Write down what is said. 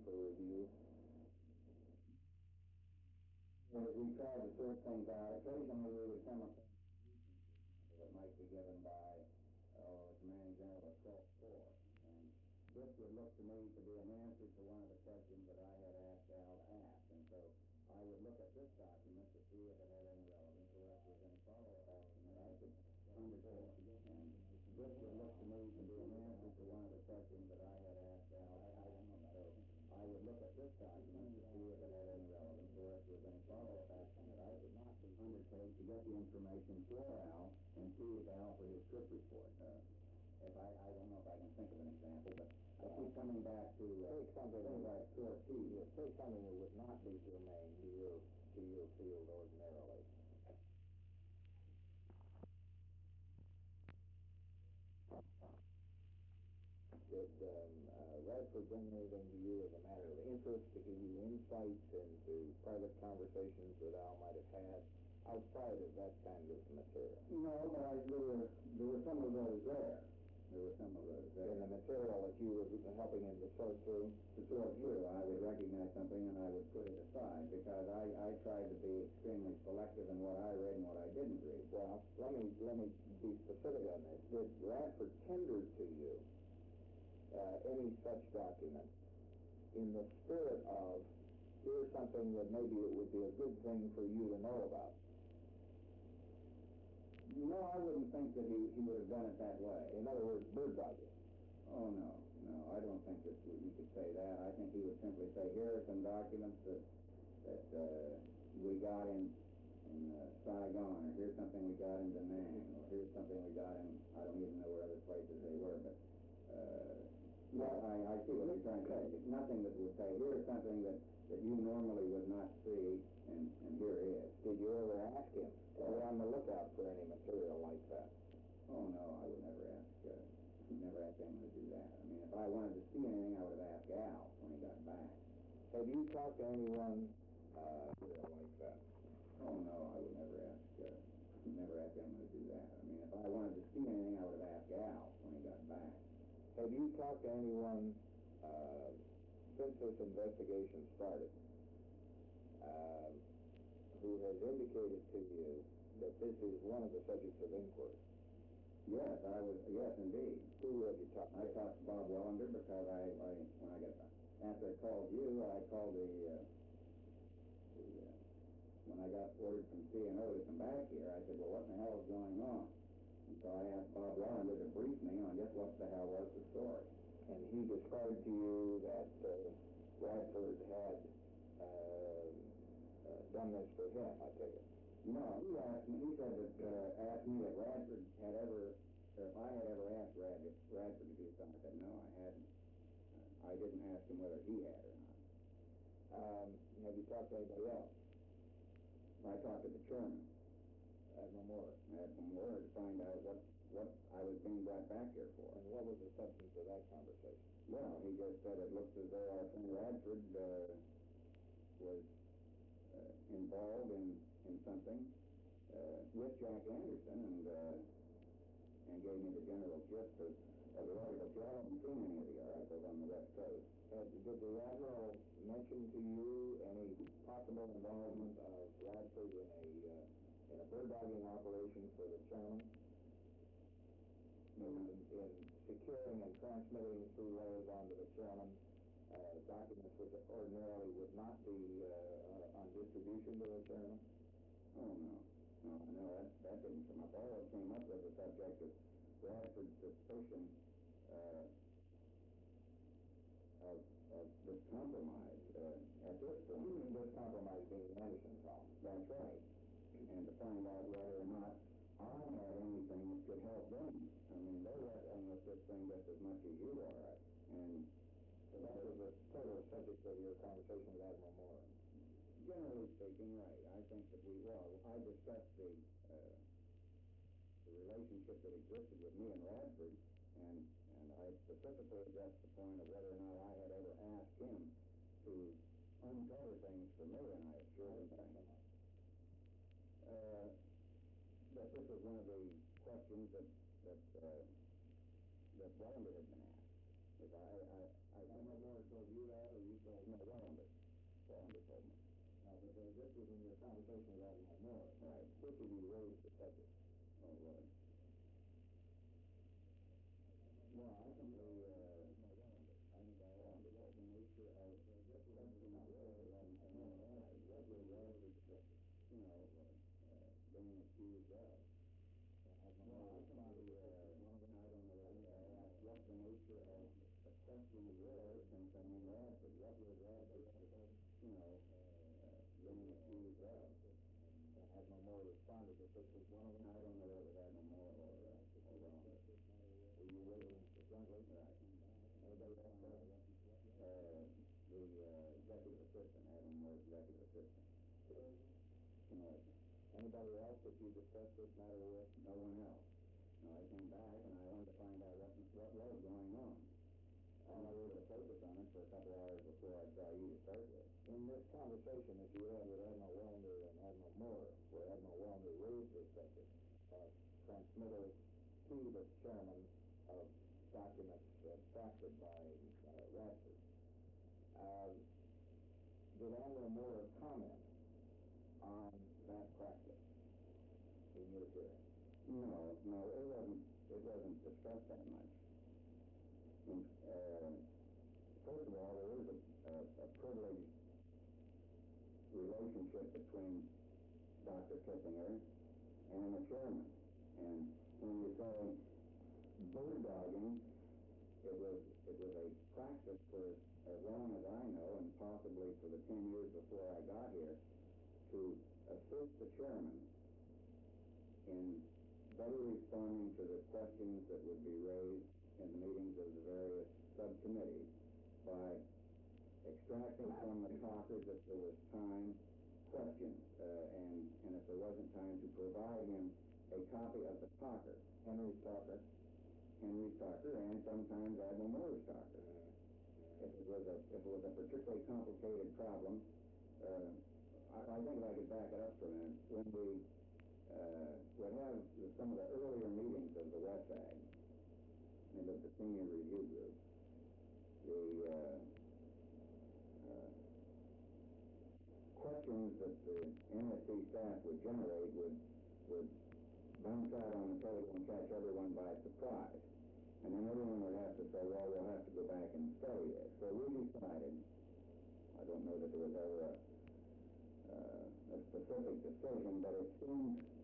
for review? As we try to sort things out, occasionally we would come across that might be given by Commanding General of Corps 4. And this would look to me to be an answer to one of the questions that I had asked Al to ask. And so I would look at this document to see if it had any relevance or if there was any follow-up action that I could undertake. And this would look to me to be an answer to one of the questions that I had asked Al to ask. And so I would look at this document to see if it had any relevance or if there was any follow-up action that I could not undertake to get the information for Al and see if Al for his trip report. If I don't know if I can think of an example, but I keep coming back to Take something like torpedoes. take something that would not be germane to your field ordinarily. Did Radford bring anything to you as a matter of interest to give you insights into private conversations that Al might have had outside of that kind of material? No, but there were some of those there. There were some of those there. In the material that you were helping him to sort through? To sort through, I would recognize something and I would put it aside because I tried to be extremely selective in what I read and what I didn't read. Well, let me be specific on this. Did Radford tender to you any such document in the spirit of, here's something that maybe it would be a good thing for you to know about? No, I wouldn't think that he would have done it that way. In other words, bird dogging. Oh, no, I don't think that you could say that. I think he would simply say, here are some documents that we got in Saigon, or here's something we got in Da Nang, or here's something we got in, I don't even know where other places they were, but I see what you're trying to say. It's nothing that would say, here's something that you normally would not see, and here it is. Did you ever ask him to be on the lookout for any material like that? Oh, no, I would never ask anyone to do that. I mean, if I wanted to see anything, I would have asked Al when he got back. Have you talked to anyone like that? Oh, no, I would never ask anyone to do that. I mean, if I wanted to see anything, I would have asked Al when he got back. Have you talked to anyone since this investigation started who has indicated to you that this is one of the subjects of inquiry? Yes, yes, indeed. Who have you talked to? I talked to Bob Wellender because after I called you, I called when I got ordered from CNO to come back here, I said, well, what in the hell is going on? And so I asked Bob Wellender to brief me on just what the hell was the story. And he described to you that Radford had done this for him, I take it. No, he said that, asked me if Radford had ever, or if I had ever asked Radford to do something. I said, no, I hadn't. I didn't ask him whether he had or not. Have you talked to anybody else? I talked to the chairman. Admiral Moore. Admiral Moore to find out what I was being brought back here for. And what was the substance of that conversation? Well, he just said it looks as though our friend Radford was involved in something with Jack Anderson and gave me the general gist of the article. I haven't seen any of the articles on the West Coast. Did the Admiral mention to you any possible involvement of Radford in a bird dogging operation for the chairman? In securing and transmitting through wires onto the chairman documents which ordinarily would not be on distribution to the chairman? Oh, no, that didn't come up. All it came up was the subject of Radford's suspicion of this compromise at this point. This compromise being the Anderson column. That's right. And to find out whether or not I had anything that could help them. I mean, they're wrestling with this thing just as much as you are. And so that was the total subject of your conversation with Admiral Moore. Generally speaking, right. I think that I discussed the relationship that existed with me and Radford, and I specifically addressed the point of whether or not I had ever asked him to uncover things for me, and I assured him that this was one of the questions that Wellender had been asked. If I Admiral Moore told you that, or you told this was in your conversation with Admiral Moore. Right. Which of you raised the subject? Oh, right. Well, I think the nature of the question of being accused of. I don't know what the nature of the question was, since I mean, what was that, being accused of. Admiral Moore responded that this was one of them. I don't know whether Admiral Moore or Rhonda. Were you raising jointly? Right. Anybody else? The executive assistant, Admiral Moore's executive assistant. Anybody else that you discussed this matter with? No one else. No, I came back and I wanted to find out what was going on. I was to focus on it for a couple hours before I saw you to start with. In this conversation that you had with Admiral Wellner and Admiral Moore, where Admiral Wellner raised this subject of transmittal to the chairman of documents extracted by Radford, did Admiral Moore comment on that practice in your hearing? No, it wasn't discussed that much. First of all, there is a privileged relationship between Dr. Kissinger and the chairman. And when you say bootlegging, it was a practice for as long as I know, and possibly for the 10 years before I got here, to assist the chairman in better responding to the questions that would be raised in the meetings of the various subcommittees by extracting from the talkers, if there was time, questions, and if there wasn't time, to provide him a copy of the talker, Henry's talker, and sometimes Admiral Moore's talker. If it was a particularly complicated problem, I think if I could back it up for a minute, when we would have some of the earlier meetings of the WESAG, and of the senior review group, the questions that the NSC staff would generate would bounce out on the table and catch everyone by surprise. And then everyone would have to say, well, we'll have to go back and study this. So we decided, I don't know that there was ever a specific decision, but it seemed